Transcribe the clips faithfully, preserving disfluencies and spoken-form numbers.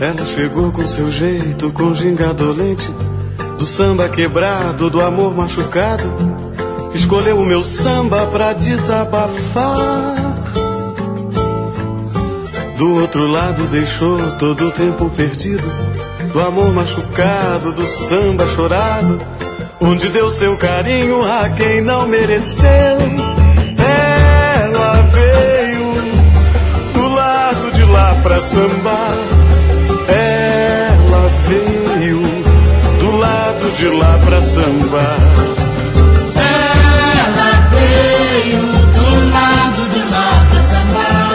Ela chegou com seu jeito, com ginga dolente, do samba quebrado, do amor machucado. Escolheu o meu samba pra desabafar. Do outro lado deixou todo o tempo perdido, do amor machucado, do samba chorado, onde deu seu carinho a quem não mereceu. Ela veio do lado de lá pra sambar. Ela veio do lado de lá pra sambar. Ela veio do lado de lá pra sambar.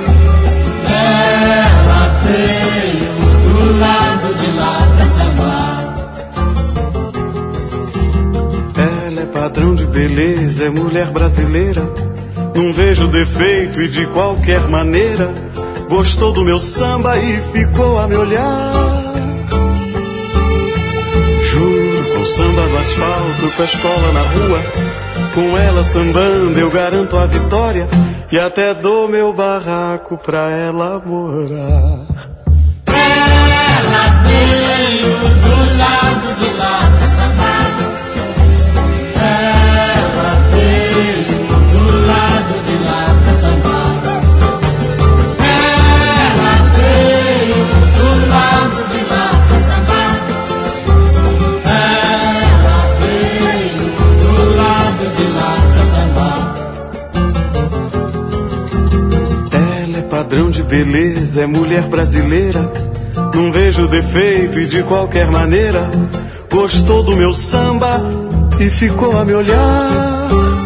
Ela veio do lado de lá pra sambar. Ela é padrão de beleza, é mulher brasileira. Não vejo defeito e de qualquer maneira gostou do meu samba e ficou a me olhar. Juro, com samba no asfalto, com a escola na rua, com ela sambando eu garanto a vitória, e até dou meu barraco pra ela morar. Ela veio do lado de lá pra sambar. Ela veio do lado de lá pra sambar. Ela veio do lado de lá pra sambar. Ela veio do lado de lá pra sambar. Ela é padrão de beleza, é mulher brasileira. Não vejo defeito e de qualquer maneira gostou do meu samba e ficou a me olhar.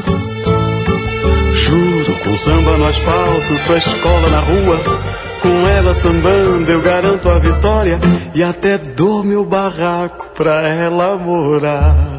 Juro, com samba no asfalto, com a escola na rua, com ela sambando eu garanto a vitória, e até dou meu barraco pra ela morar.